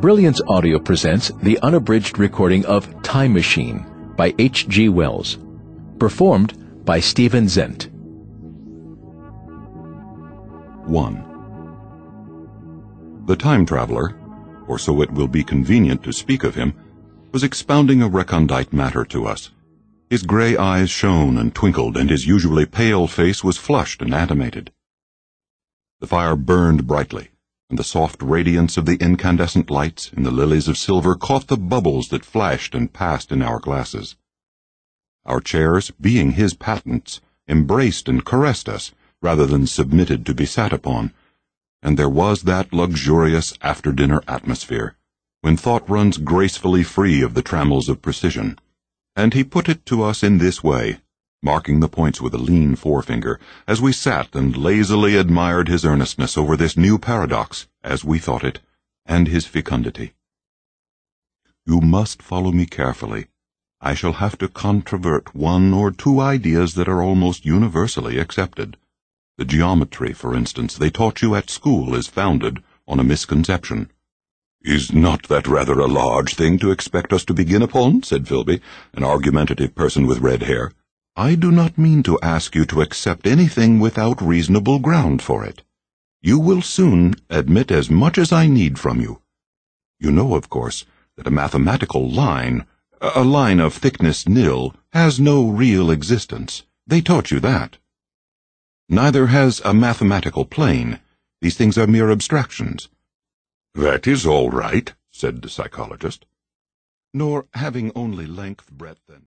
Brilliance Audio presents the unabridged recording of Time Machine by H.G. Wells, performed by Stephen Zent. 1. The time traveler, or so it will be convenient to speak of him, was expounding a recondite matter to us. His gray eyes shone and twinkled, and his usually pale face was flushed and animated. The fire burned brightly, and the soft radiance of the incandescent lights in the lilies of silver caught the bubbles that flashed and passed in our glasses. Our chairs, being his patents, embraced and caressed us, rather than submitted to be sat upon, and there was that luxurious after-dinner atmosphere, when thought runs gracefully free of the trammels of precision. And he put it to us in this way, marking the points with a lean forefinger, as we sat and lazily admired his earnestness over this new paradox, as we thought it, and his fecundity. You must follow me carefully. I shall have to controvert one or two ideas that are almost universally accepted. The geometry, for instance, they taught you at school is founded on a misconception. "Is not that rather a large thing to expect us to begin upon?" said Philby, an argumentative person with red hair. "I do not mean to ask you to accept anything without reasonable ground for it. You will soon admit as much as I need from you. You know, of course, that a mathematical line, a line of thickness nil, has no real existence. They taught you that. Neither has a mathematical plane. These things are mere abstractions." "That is all right," said the psychologist. "Nor having only length, breadth, and